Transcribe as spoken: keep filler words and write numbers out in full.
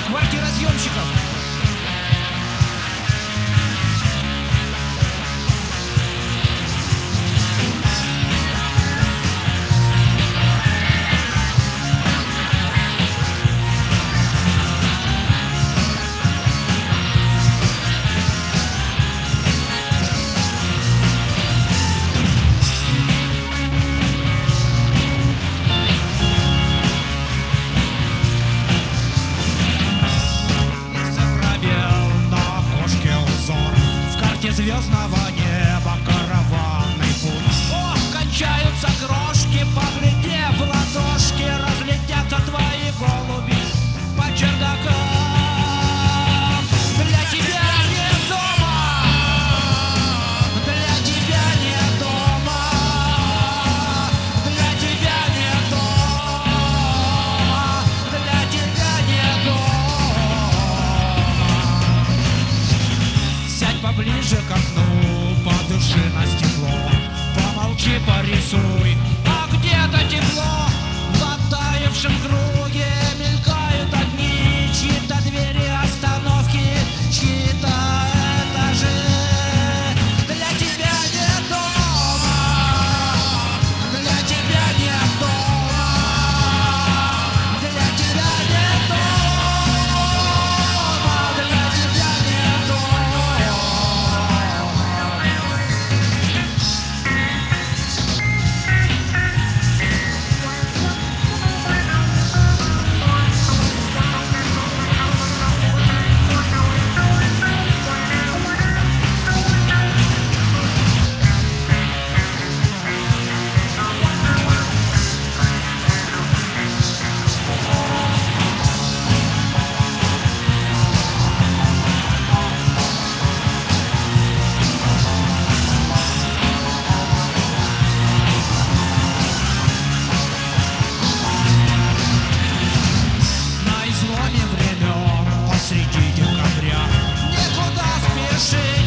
Квартира съемщиков. Звездного неба караванный путь. Ох, кончаются крошки, поглядев в ладошки, разлетятся твои голуби по чердакам. Для тебя нет дома, для тебя нет дома, для тебя нет дома, для тебя нет дома. Сядь поближе к окну, подыши на стекло, помолчи, порисуй, а где-то тепло. В оттаившем круге мелькают огни, чьи-то двери, остановки, чьи-то этажи. Для тебя нет дома, для тебя нет дома, для тебя нет дома, для тебя нет дома. Посреди декабря некуда спешить.